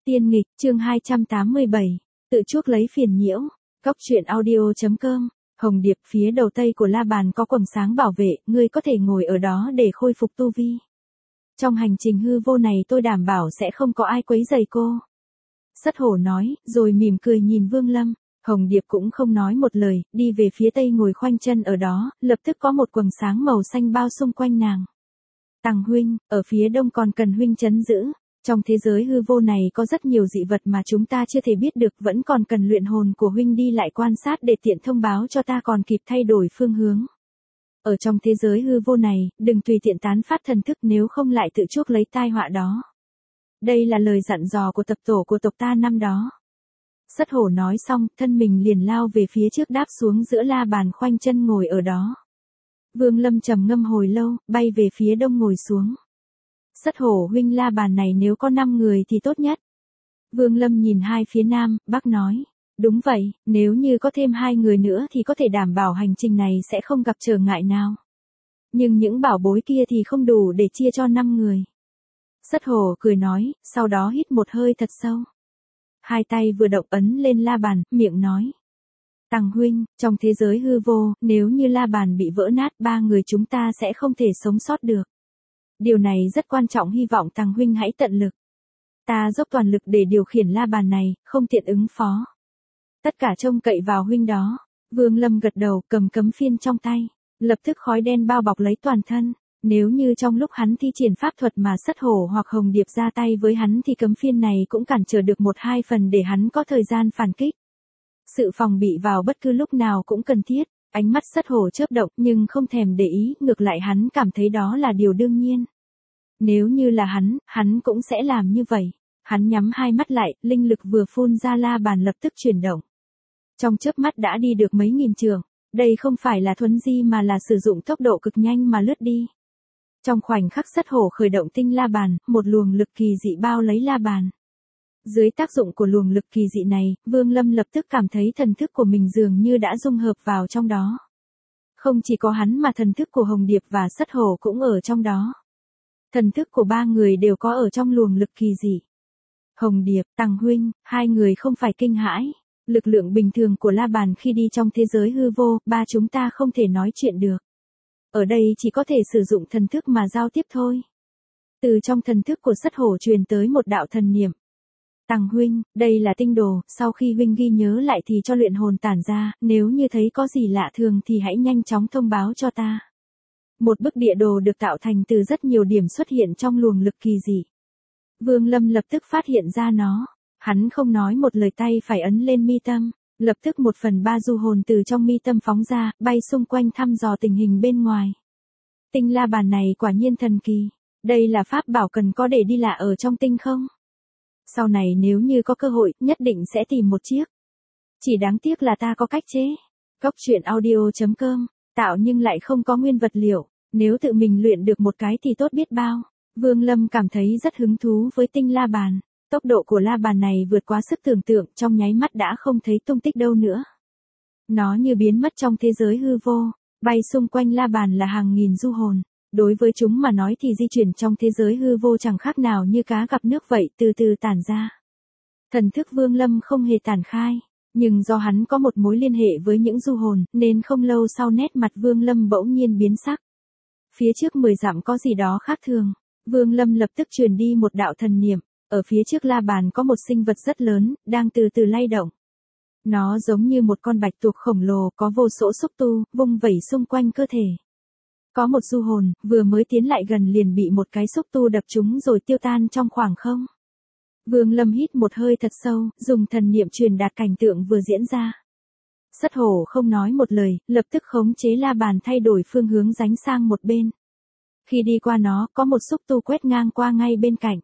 Tiên nghịch, chương 287, tự chuốc lấy phiền nhiễu. Cóc truyện audio.com. Hồng Điệp, phía đầu tây của la bàn có quầng sáng bảo vệ, ngươi có thể ngồi ở đó để khôi phục tu vi. Trong hành trình hư vô này tôi đảm bảo sẽ không có ai quấy rầy cô. Sắt hổ nói, rồi mỉm cười nhìn Vương Lâm. Hồng Điệp cũng không nói một lời, đi về phía tây ngồi khoanh chân ở đó, lập tức có một quầng sáng màu xanh bao xung quanh nàng. Tằng huynh, ở phía đông còn cần huynh trấn giữ. Trong thế giới hư vô này có rất nhiều dị vật mà chúng ta chưa thể biết được, vẫn còn cần luyện hồn của huynh đi lại quan sát để tiện thông báo cho ta còn kịp thay đổi phương hướng. Ở trong thế giới hư vô này, đừng tùy tiện tán phát thần thức nếu không lại tự chuốc lấy tai họa đó. Đây là lời dặn dò của tập tổ của tộc ta năm đó. Sắt hổ nói xong, thân mình liền lao về phía trước đáp xuống giữa la bàn khoanh chân ngồi ở đó. Vương Lâm trầm ngâm hồi lâu, bay về phía đông ngồi xuống. Sắt hổ huynh, la bàn này nếu có 5 người thì tốt nhất. Vương Lâm nhìn hai phía nam, bắc nói. Đúng vậy, nếu như có thêm 2 người nữa thì có thể đảm bảo hành trình này sẽ không gặp trở ngại nào. Nhưng những bảo bối kia thì không đủ để chia cho 5 người. Sắt hổ cười nói, sau đó hít một hơi thật sâu. Hai tay vừa động ấn lên la bàn, miệng nói. Tằng huynh, trong thế giới hư vô, nếu như la bàn bị vỡ nát 3 người chúng ta sẽ không thể sống sót được. Điều này rất quan trọng, hy vọng Tằng huynh hãy tận lực. Ta dốc toàn lực để điều khiển la bàn này, không tiện ứng phó. Tất cả trông cậy vào huynh đó. Vương Lâm gật đầu, cầm cấm phiên trong tay. Lập tức khói đen bao bọc lấy toàn thân. Nếu như trong lúc hắn thi triển pháp thuật mà Sắt hổ hoặc Hồng Điệp ra tay với hắn thì cấm phiên này cũng cản trở được 1-2 phần để hắn có thời gian phản kích. Sự phòng bị vào bất cứ lúc nào cũng cần thiết. Ánh mắt Sắt hổ chớp động nhưng không thèm để ý, ngược lại hắn cảm thấy đó là điều đương nhiên. Nếu như là hắn cũng sẽ làm như vậy. Hắn nhắm hai mắt lại, linh lực vừa phun ra la bàn lập tức chuyển động. Trong chớp mắt đã đi được mấy nghìn trượng. Đây không phải là thuấn di mà là sử dụng tốc độ cực nhanh mà lướt đi. Trong khoảnh khắc Sắt hổ khởi động tinh la bàn, một luồng lực kỳ dị bao lấy la bàn. Dưới tác dụng của luồng lực kỳ dị này, Vương Lâm lập tức cảm thấy thần thức của mình dường như đã dung hợp vào trong đó. Không chỉ có hắn mà thần thức của Hồng Điệp và Sắt hổ cũng ở trong đó. Thần thức của 3 người đều có ở trong luồng lực kỳ dị. Hồng Điệp, Tằng huynh, 2 người không phải kinh hãi. Lực lượng bình thường của la bàn khi đi trong thế giới hư vô, 3 chúng ta không thể nói chuyện được. Ở đây chỉ có thể sử dụng thần thức mà giao tiếp thôi. Từ trong thần thức của Sắt hổ truyền tới một đạo thần niệm. Tằng huynh, đây là tinh đồ, sau khi huynh ghi nhớ lại thì cho luyện hồn tản ra, nếu như thấy có gì lạ thường thì hãy nhanh chóng thông báo cho ta. Một bức địa đồ được tạo thành từ rất nhiều điểm xuất hiện trong luồng lực kỳ dị. Vương Lâm lập tức phát hiện ra nó. Hắn không nói một lời, tay phải ấn lên mi tâm. Lập tức 1/3 du hồn từ trong mi tâm phóng ra, bay xung quanh thăm dò tình hình bên ngoài. Tinh la bàn này quả nhiên thần kỳ. Đây là pháp bảo cần có để đi lạ ở trong tinh không? Sau này nếu như có cơ hội, nhất định sẽ tìm một chiếc. Chỉ đáng tiếc là ta có cách chế. Cóc truyện audio.com. Tạo nhưng lại không có nguyên vật liệu. Nếu tự mình luyện được một cái thì tốt biết bao. Vương Lâm cảm thấy rất hứng thú với tinh la bàn. Tốc độ của la bàn này vượt quá sức tưởng tượng, trong nháy mắt đã không thấy tung tích đâu nữa. Nó như biến mất trong thế giới hư vô, bay xung quanh la bàn là hàng nghìn du hồn. Đối với chúng mà nói thì di chuyển trong thế giới hư vô chẳng khác nào như cá gặp nước vậy, từ từ tản ra. Thần thức Vương Lâm không hề tản khai, nhưng do hắn có một mối liên hệ với những du hồn, nên không lâu sau nét mặt Vương Lâm bỗng nhiên biến sắc. Phía trước 10 dặm có gì đó khác thường. Vương Lâm lập tức truyền đi một đạo thần niệm. Ở phía trước la bàn có một sinh vật rất lớn, đang từ từ lay động. Nó giống như một con bạch tuộc khổng lồ, có vô số xúc tu, vung vẩy xung quanh cơ thể. Có một du hồn, vừa mới tiến lại gần liền bị một cái xúc tu đập trúng rồi tiêu tan trong khoảng không. Vương Lâm hít một hơi thật sâu, dùng thần niệm truyền đạt cảnh tượng vừa diễn ra. Sắt hổ không nói một lời, lập tức khống chế la bàn thay đổi phương hướng dánh sang một bên. Khi đi qua nó, có một xúc tu quét ngang qua ngay bên cạnh.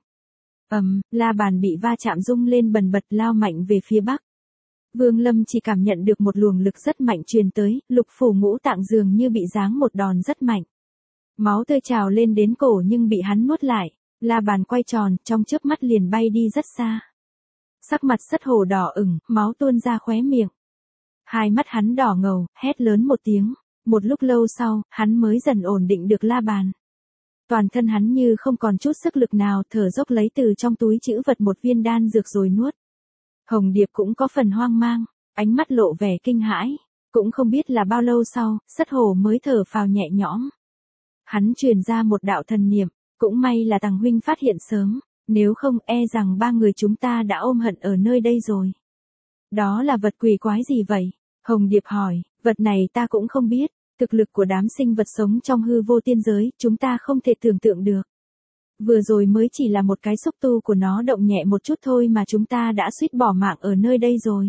La bàn bị va chạm rung lên bần bật, lao mạnh về phía bắc. Vương Lâm chỉ cảm nhận được một luồng lực rất mạnh truyền tới, lục phủ ngũ tạng dường như bị giáng một đòn rất mạnh. Máu tươi trào lên đến cổ nhưng bị hắn nuốt lại. La bàn quay tròn, trong chớp mắt liền bay đi rất xa. Sắc mặt Sắt hổ đỏ ửng, máu tuôn ra khóe miệng. Hai mắt hắn đỏ ngầu, hét lớn một tiếng. Một lúc lâu sau, hắn mới dần ổn định được la bàn. Toàn thân hắn như không còn chút sức lực nào, thở dốc lấy từ trong túi trữ vật một viên đan dược rồi nuốt. Hồng Điệp cũng có phần hoang mang, ánh mắt lộ vẻ kinh hãi. Cũng không biết là bao lâu sau, Sắt Hổ mới thở phào nhẹ nhõm. Hắn truyền ra một đạo thần niệm, cũng may là Tằng huynh phát hiện sớm, nếu không e rằng ba người chúng ta đã ôm hận ở nơi đây rồi. Đó là vật quỷ quái gì vậy? Hồng Điệp hỏi, vật này ta cũng không biết, thực lực của đám sinh vật sống trong hư vô tiên giới, chúng ta không thể tưởng tượng được. Vừa rồi mới chỉ là một cái xúc tu của nó động nhẹ một chút thôi mà chúng ta đã suýt bỏ mạng ở nơi đây rồi.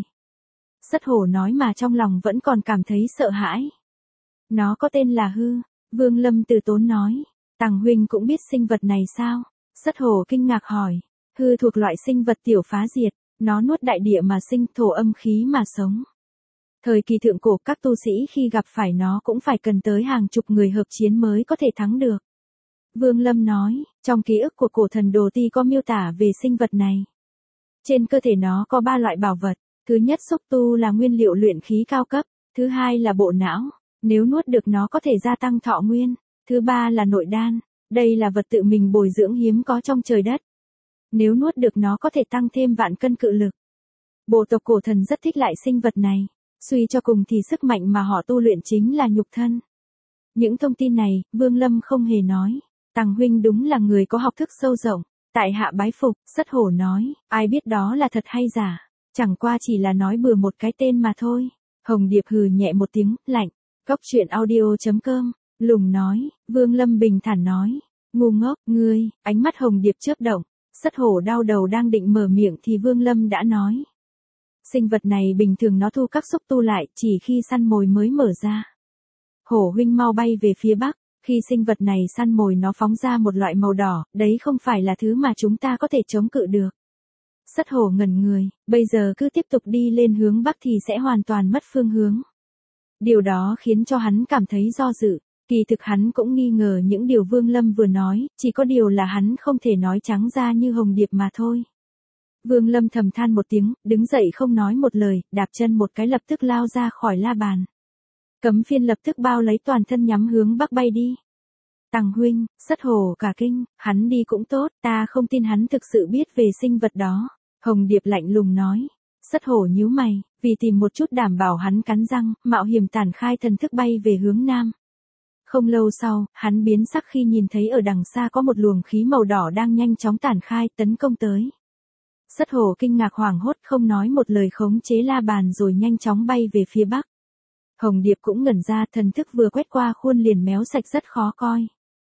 Sắt Hổ nói mà trong lòng vẫn còn cảm thấy sợ hãi. Nó có tên là hư, Vương Lâm từ tốn nói. Tằng huynh cũng biết sinh vật này sao? Sắt Hổ kinh ngạc hỏi. Hư thuộc loại sinh vật tiểu phá diệt, nó nuốt đại địa mà sinh, thổ âm khí mà sống. Thời kỳ thượng cổ các tu sĩ khi gặp phải nó cũng phải cần tới hàng chục người hợp chiến mới có thể thắng được. Vương Lâm nói, trong ký ức của cổ thần Đồ Ti có miêu tả về sinh vật này. Trên cơ thể nó có 3 loại bảo vật. Thứ nhất xúc tu là nguyên liệu luyện khí cao cấp. Thứ hai là bộ não. Nếu nuốt được nó có thể gia tăng thọ nguyên. Thứ ba là nội đan. Đây là vật tự mình bồi dưỡng hiếm có trong trời đất. Nếu nuốt được nó có thể tăng thêm vạn cân cự lực. Bộ tộc cổ thần rất thích lại sinh vật này. Suy cho cùng thì sức mạnh mà họ tu luyện chính là nhục thân. Những thông tin này, Vương Lâm không hề nói. Tằng huynh đúng là người có học thức sâu rộng. Tại hạ bái phục, Sắt Hổ nói, ai biết đó là thật hay giả. Chẳng qua chỉ là nói bừa một cái tên mà thôi. Hồng Điệp hừ nhẹ một tiếng, lạnh. Cóc truyện audio.com, lùng nói, Vương Lâm bình thản nói. Ngu ngốc, ngươi, ánh mắt Hồng Điệp chớp động. Sắt Hổ đau đầu đang định mở miệng thì Vương Lâm đã nói. Sinh vật này bình thường nó thu các xúc tu lại, chỉ khi săn mồi mới mở ra. Hổ huynh mau bay về phía bắc, khi sinh vật này săn mồi nó phóng ra một loại màu đỏ, đấy không phải là thứ mà chúng ta có thể chống cự được. Sắt Hổ ngẩn người, bây giờ cứ tiếp tục đi lên hướng bắc thì sẽ hoàn toàn mất phương hướng. Điều đó khiến cho hắn cảm thấy do dự, kỳ thực hắn cũng nghi ngờ những điều Vương Lâm vừa nói, chỉ có điều là hắn không thể nói trắng ra như Hồng Điệp mà thôi. Vương Lâm thầm than một tiếng, đứng dậy không nói một lời, đạp chân một cái lập tức lao ra khỏi la bàn. Cấm phiên lập tức bao lấy toàn thân nhắm hướng bắc bay đi. Tằng huynh, Sắt Hổ cả kinh, hắn đi cũng tốt, ta không tin hắn thực sự biết về sinh vật đó. Hồng Điệp lạnh lùng nói. Sắt Hổ nhíu mày, vì tìm một chút đảm bảo hắn cắn răng, mạo hiểm tản khai thần thức bay về hướng nam. Không lâu sau, hắn biến sắc khi nhìn thấy ở đằng xa có một luồng khí màu đỏ đang nhanh chóng tản khai tấn công tới. Sắt Hổ kinh ngạc hoảng hốt không nói một lời khống chế la bàn rồi nhanh chóng bay về phía bắc. Hồng Điệp cũng ngẩn ra, thần thức vừa quét qua khuôn liền méo sạch rất khó coi.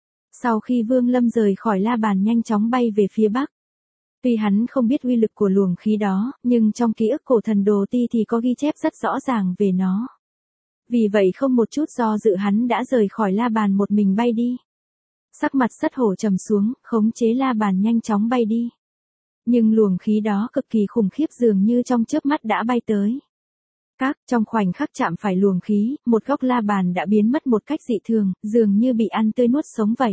Sau khi Vương Lâm rời khỏi la bàn nhanh chóng bay về phía bắc. Tuy hắn không biết uy lực của luồng khí đó, nhưng trong ký ức cổ thần Đồ Ti thì có ghi chép rất rõ ràng về nó. Vì vậy không một chút do dự hắn đã rời khỏi la bàn một mình bay đi. Sắc mặt Sắt Hổ trầm xuống, khống chế la bàn nhanh chóng bay đi. Nhưng luồng khí đó cực kỳ khủng khiếp dường như trong chớp mắt đã bay tới. Trong khoảnh khắc chạm phải luồng khí, một góc la bàn đã biến mất một cách dị thường, dường như bị ăn tươi nuốt sống vậy.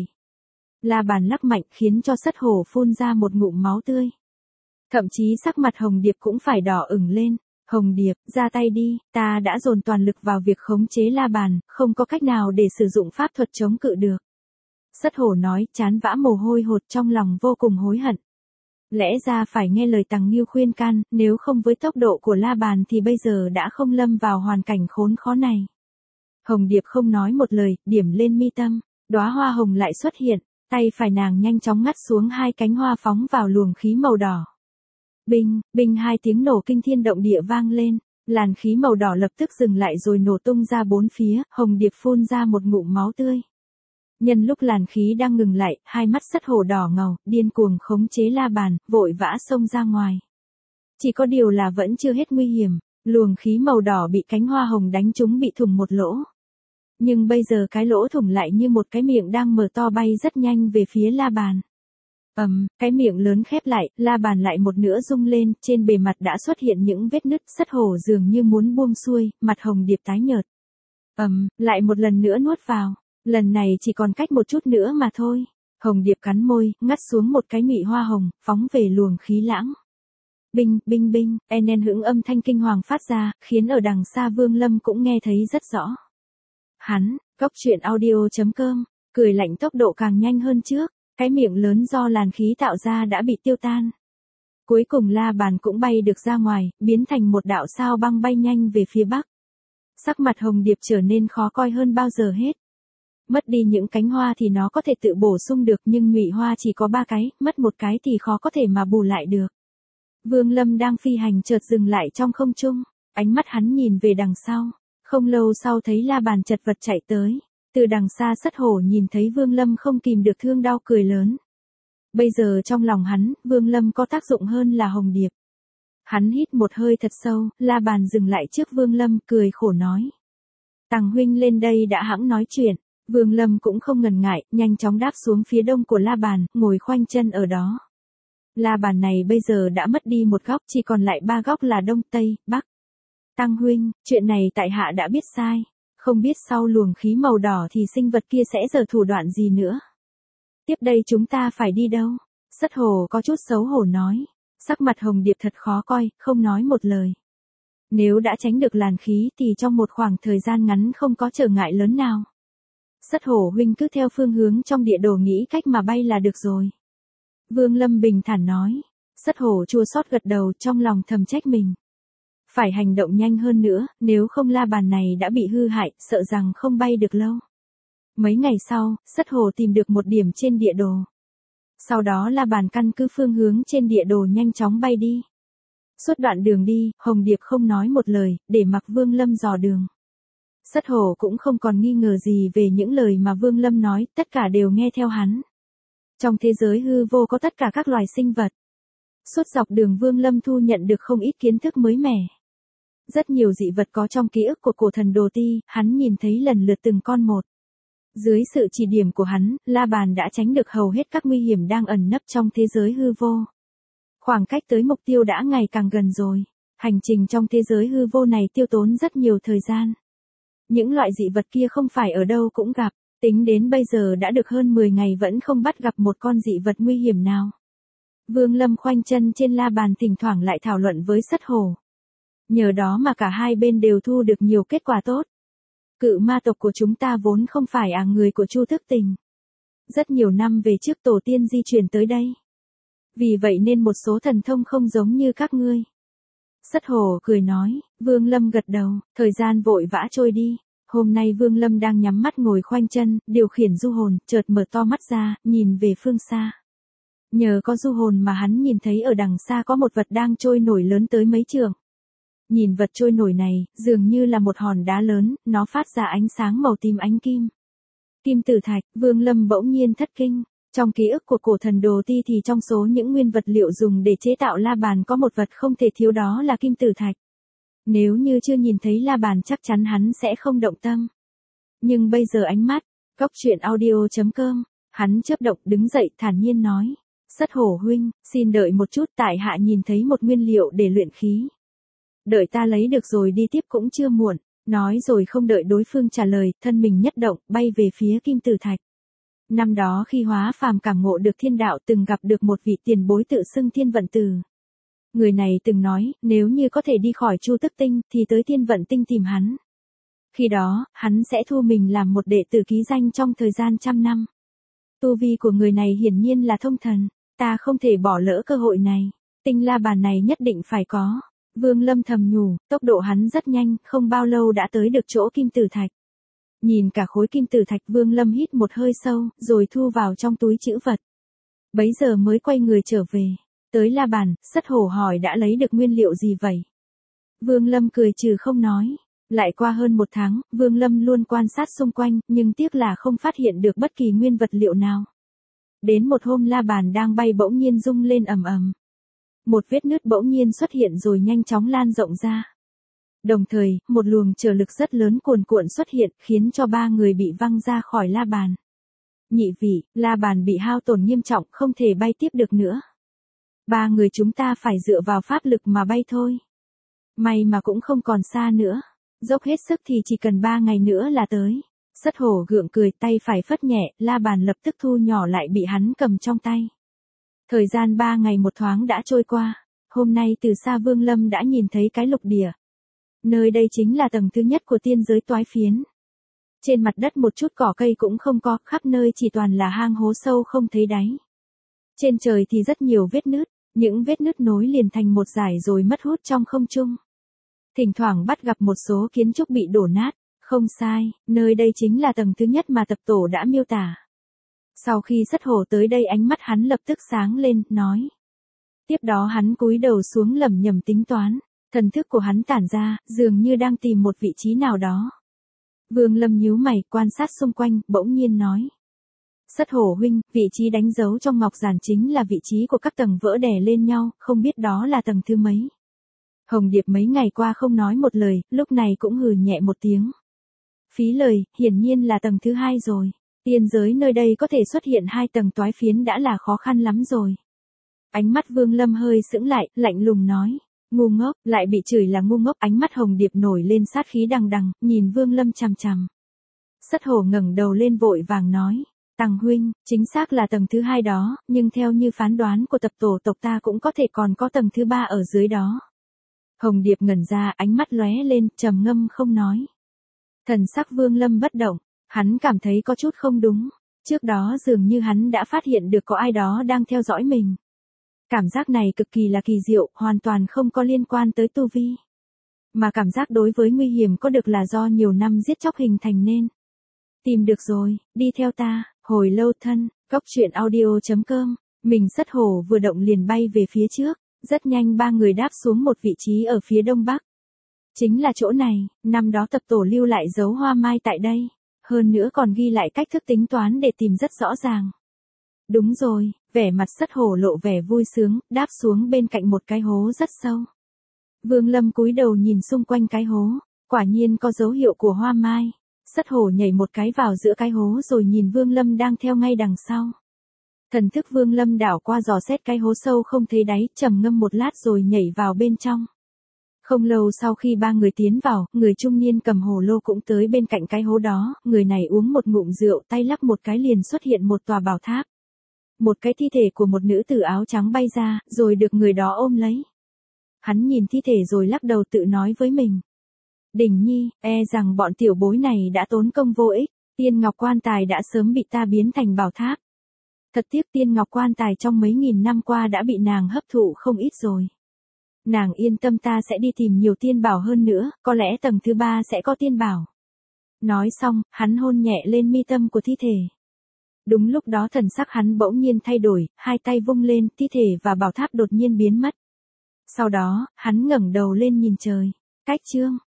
La bàn lắc mạnh khiến cho Sắt Hổ phun ra một ngụm máu tươi. Thậm chí sắc mặt Hồng Điệp cũng phải đỏ ửng lên. Hồng Điệp, ra tay đi, ta đã dồn toàn lực vào việc khống chế la bàn, không có cách nào để sử dụng pháp thuật chống cự được. Sắt Hổ nói, chán vã mồ hôi hột trong lòng vô cùng hối hận. Lẽ ra phải nghe lời Tằng Nghiêu khuyên can, nếu không với tốc độ của la bàn thì bây giờ đã không lâm vào hoàn cảnh khốn khó này. Hồng Điệp không nói một lời, điểm lên mi tâm, đóa hoa hồng lại xuất hiện, tay phải nàng nhanh chóng ngắt xuống 2 cánh hoa phóng vào luồng khí màu đỏ. Binh, binh 2 tiếng nổ kinh thiên động địa vang lên, làn khí màu đỏ lập tức dừng lại rồi nổ tung ra 4 phía, Hồng Điệp phun ra một ngụm máu tươi. Nhân lúc làn khí đang ngừng lại, hai mắt Sắt Hổ đỏ ngầu, điên cuồng khống chế la bàn, vội vã xông ra ngoài. Chỉ có điều là vẫn chưa hết nguy hiểm, luồng khí màu đỏ bị cánh hoa hồng đánh trúng bị thủng một lỗ. Nhưng bây giờ cái lỗ thủng lại như một cái miệng đang mở to bay rất nhanh về phía la bàn. Cái miệng lớn khép lại, la bàn lại một nữa rung lên, trên bề mặt đã xuất hiện những vết nứt, Sắt Hổ dường như muốn buông xuôi, mặt Hồng Điệp tái nhợt. Lại một lần nữa nuốt vào. Lần này chỉ còn cách một chút nữa mà thôi. Hồng Điệp cắn môi, ngắt xuống một cái nhụy hoa hồng, phóng về luồng khí lãng. Binh, binh binh, hững âm thanh kinh hoàng phát ra, khiến ở đằng xa Vương Lâm cũng nghe thấy rất rõ. Hắn, cóc truyện audio.com cười lạnh tốc độ càng nhanh hơn trước, cái miệng lớn do làn khí tạo ra đã bị tiêu tan. Cuối cùng la bàn cũng bay được ra ngoài, biến thành một đạo sao băng bay nhanh về phía bắc. Sắc mặt Hồng Điệp trở nên khó coi hơn bao giờ hết. Mất đi những cánh hoa thì nó có thể tự bổ sung được, nhưng nhụy hoa chỉ có 3 cái, mất một cái thì khó có thể mà bù lại được. Vương Lâm đang phi hành chợt dừng lại trong không trung, ánh mắt hắn nhìn về đằng sau. Không lâu sau thấy la bàn chật vật chạy tới. Từ đằng xa Sắt Hổ nhìn thấy Vương Lâm không kìm được thương đau cười lớn. Bây giờ trong lòng hắn, Vương Lâm có tác dụng hơn là Hồng Điệp. Hắn hít một hơi thật sâu, la bàn dừng lại trước Vương Lâm, cười khổ nói. Tằng huynh lên đây đã hẵng nói chuyện. Vương Lâm cũng không ngần ngại, nhanh chóng đáp xuống phía đông của la bàn, ngồi khoanh chân ở đó. La bàn này bây giờ đã mất đi một góc, chỉ còn lại 3 góc là đông, tây, bắc. Tăng huynh, chuyện này tại hạ đã biết sai. Không biết sau luồng khí màu đỏ thì sinh vật kia sẽ giở thủ đoạn gì nữa. Tiếp đây chúng ta phải đi đâu? Sắt Hổ có chút xấu hổ nói. Sắc mặt Hồng Điệp thật khó coi, không nói một lời. Nếu đã tránh được làn khí thì trong một khoảng thời gian ngắn không có trở ngại lớn nào. Sắt Hổ huynh cứ theo phương hướng trong địa đồ nghĩ cách mà bay là được rồi. Vương Lâm bình thản nói. Sắt Hổ chua xót gật đầu, trong lòng thầm trách mình. Phải hành động nhanh hơn nữa, nếu không la bàn này đã bị hư hại, sợ rằng không bay được lâu. Mấy ngày sau, Sắt Hổ tìm được một điểm trên địa đồ. Sau đó la bàn căn cứ phương hướng trên địa đồ nhanh chóng bay đi. Suốt đoạn đường đi, Hồng Điệp không nói một lời, để mặc Vương Lâm dò đường. Sắt Hổ cũng không còn nghi ngờ gì về những lời mà Vương Lâm nói, tất cả đều nghe theo hắn. Trong thế giới hư vô có tất cả các loài sinh vật. Suốt dọc đường Vương Lâm thu nhận được không ít kiến thức mới mẻ. Rất nhiều dị vật có trong ký ức của cổ thần Đồ Ti, hắn nhìn thấy lần lượt từng con một. Dưới sự chỉ điểm của hắn, la bàn đã tránh được hầu hết các nguy hiểm đang ẩn nấp trong thế giới hư vô. Khoảng cách tới mục tiêu đã ngày càng gần rồi. Hành trình trong thế giới hư vô này tiêu tốn rất nhiều thời gian. Những loại dị vật kia không phải ở đâu cũng gặp, tính đến bây giờ đã được hơn 10 ngày vẫn không bắt gặp một con dị vật nguy hiểm nào. Vương Lâm khoanh chân trên la bàn thỉnh thoảng lại thảo luận với Sắt Hổ. Nhờ đó mà cả hai bên đều thu được nhiều kết quả tốt. Cự ma tộc của chúng ta vốn không phải người của Chu Thức Tình. Rất nhiều năm về trước tổ tiên di chuyển tới đây. Vì vậy nên một số thần thông không giống như các ngươi. Sắt Hổ cười nói, Vương Lâm gật đầu, thời gian vội vã trôi đi. Hôm nay Vương Lâm đang nhắm mắt ngồi khoanh chân, điều khiển du hồn, chợt mở to mắt ra, nhìn về phương xa. Nhờ có du hồn mà hắn nhìn thấy ở đằng xa có một vật đang trôi nổi lớn tới mấy trượng. Nhìn vật trôi nổi này, dường như là một hòn đá lớn, nó phát ra ánh sáng màu tím ánh kim. Kim tử thạch, Vương Lâm bỗng nhiên thất kinh. Trong ký ức của cổ thần Đồ Ti thì trong số những nguyên vật liệu dùng để chế tạo la bàn có một vật không thể thiếu, đó là kim tử thạch. Nếu như chưa nhìn thấy la bàn chắc chắn hắn sẽ không động tâm. Nhưng bây giờ ánh mắt, Cóc Truyện Audio.com, hắn chớp động đứng dậy thản nhiên nói. Sắt Hổ huynh, xin đợi một chút, tại hạ nhìn thấy một nguyên liệu để luyện khí. Đợi ta lấy được rồi đi tiếp cũng chưa muộn. Nói rồi không đợi đối phương trả lời, thân mình nhất động, bay về phía kim tử thạch. Năm đó khi hóa phàm cảm ngộ được thiên đạo từng gặp được một vị tiền bối tự xưng Thiên Vận Tử. Người này từng nói, nếu như có thể đi khỏi Chu Tức Tinh thì tới Thiên Vận Tinh tìm hắn. Khi đó, hắn sẽ thu mình làm một đệ tử ký danh trong thời gian 100 năm. Tu vi của người này hiển nhiên là thông thần, ta không thể bỏ lỡ cơ hội này. Tinh la bàn này nhất định phải có. Vương Lâm thầm nhủ, tốc độ hắn rất nhanh, không bao lâu đã tới được chỗ kim tử thạch. Nhìn cả khối kim tử thạch, Vương Lâm hít một hơi sâu, rồi thu vào trong túi trữ vật. Bấy giờ mới quay người trở về. Tới la bàn, Sắt Hổ hỏi đã lấy được nguyên liệu gì vậy? Vương Lâm cười trừ không nói. Lại qua hơn 1 tháng, Vương Lâm luôn quan sát xung quanh, nhưng tiếc là không phát hiện được bất kỳ nguyên vật liệu nào. Đến một hôm la bàn đang bay bỗng nhiên rung lên ầm ầm. Một vết nứt bỗng nhiên xuất hiện rồi nhanh chóng lan rộng ra. Đồng thời, một luồng trở lực rất lớn cuồn cuộn xuất hiện, khiến cho 3 người bị văng ra khỏi la bàn. Nhị vị, la bàn bị hao tổn nghiêm trọng, không thể bay tiếp được nữa. 3 người chúng ta phải dựa vào pháp lực mà bay thôi. May mà cũng không còn xa nữa. Dốc hết sức thì chỉ cần 3 ngày nữa là tới. Sắt Hổ gượng cười, tay phải phất nhẹ, la bàn lập tức thu nhỏ lại bị hắn cầm trong tay. Thời gian 3 ngày một thoáng đã trôi qua. Hôm nay từ xa Vương Lâm đã nhìn thấy cái lục địa. Nơi đây chính là tầng thứ nhất của tiên giới toái phiến. Trên mặt đất một chút cỏ cây cũng không có, khắp nơi chỉ toàn là hang hố sâu không thấy đáy. Trên trời thì rất nhiều vết nứt, những vết nứt nối liền thành một dải rồi mất hút trong không trung. Thỉnh thoảng bắt gặp một số kiến trúc bị đổ nát, không sai, nơi đây chính là tầng thứ nhất mà tập tổ đã miêu tả. Sau khi Sắt Hổ tới đây ánh mắt hắn lập tức sáng lên, nói. Tiếp đó hắn cúi đầu xuống lẩm nhẩm tính toán, thần thức của hắn tản ra, dường như đang tìm một vị trí nào đó. Vương Lâm nhíu mày, quan sát xung quanh, bỗng nhiên nói. Sắt Hổ huynh, vị trí đánh dấu trong ngọc giản chính là vị trí của các tầng vỡ đè lên nhau, không biết đó là tầng thứ mấy. Hồng Điệp mấy ngày qua không nói một lời, lúc này cũng hừ nhẹ một tiếng. Phí lời, hiển nhiên là tầng thứ hai rồi. Tiên giới nơi đây có thể xuất hiện 2 tầng toái phiến đã là khó khăn lắm rồi. Ánh mắt Vương Lâm hơi sững lại, lạnh lùng nói. Ngu ngốc, lại bị chửi là ngu ngốc. Ánh mắt Hồng Điệp nổi lên sát khí đằng đằng, nhìn Vương Lâm chằm chằm. Sắt Hổ ngẩng đầu lên vội vàng nói. Tăng huynh, chính xác là tầng thứ 2 đó, nhưng theo như phán đoán của tập tổ tộc ta cũng có thể còn có tầng thứ 3 ở dưới đó. Hồng Điệp ngẩn ra, ánh mắt lóe lên, trầm ngâm không nói. Thần sắc Vương Lâm bất động, hắn cảm thấy có chút không đúng. Trước đó dường như hắn đã phát hiện được có ai đó đang theo dõi mình. Cảm giác này cực kỳ là kỳ diệu, hoàn toàn không có liên quan tới tu vi. Mà cảm giác đối với nguy hiểm có được là do nhiều năm giết chóc hình thành nên. Tìm được rồi, đi theo ta, hồi lâu thân, góc truyện audio.com, mình Sắt Hổ vừa động liền bay về phía trước, rất nhanh 3 người đáp xuống một vị trí ở phía đông bắc. Chính là chỗ này, năm đó tập tổ lưu lại dấu hoa mai tại đây, hơn nữa còn ghi lại cách thức tính toán để tìm rất rõ ràng. Đúng rồi, vẻ mặt Sắt Hổ lộ vẻ vui sướng, đáp xuống bên cạnh một cái hố rất sâu. Vương Lâm cúi đầu nhìn xung quanh cái hố, quả nhiên có dấu hiệu của hoa mai. Sắt Hổ nhảy một cái vào giữa cái hố rồi nhìn Vương Lâm đang theo ngay đằng sau. Thần thức Vương Lâm đảo qua dò xét cái hố sâu không thấy đáy, trầm ngâm một lát rồi nhảy vào bên trong. Không lâu sau khi 3 người tiến vào, người trung niên cầm hồ lô cũng tới bên cạnh cái hố đó, người này uống một ngụm rượu, tay lắc một cái liền xuất hiện một tòa bảo tháp. Một cái thi thể của một nữ tử áo trắng bay ra, rồi được người đó ôm lấy. Hắn nhìn thi thể rồi lắc đầu tự nói với mình. Đình Nhi, e rằng bọn tiểu bối này đã tốn công vô ích, tiên ngọc quan tài đã sớm bị ta biến thành bảo tháp. Thật tiếc tiên ngọc quan tài trong mấy nghìn năm qua đã bị nàng hấp thụ không ít rồi. Nàng yên tâm, ta sẽ đi tìm nhiều tiên bảo hơn nữa, có lẽ tầng thứ 3 sẽ có tiên bảo. Nói xong, hắn hôn nhẹ lên mi tâm của thi thể. Đúng lúc đó thần sắc hắn bỗng nhiên thay đổi, hai tay vung lên, thi thể và bảo tháp đột nhiên biến mất. Sau đó, hắn ngẩng đầu lên nhìn trời. Cách chương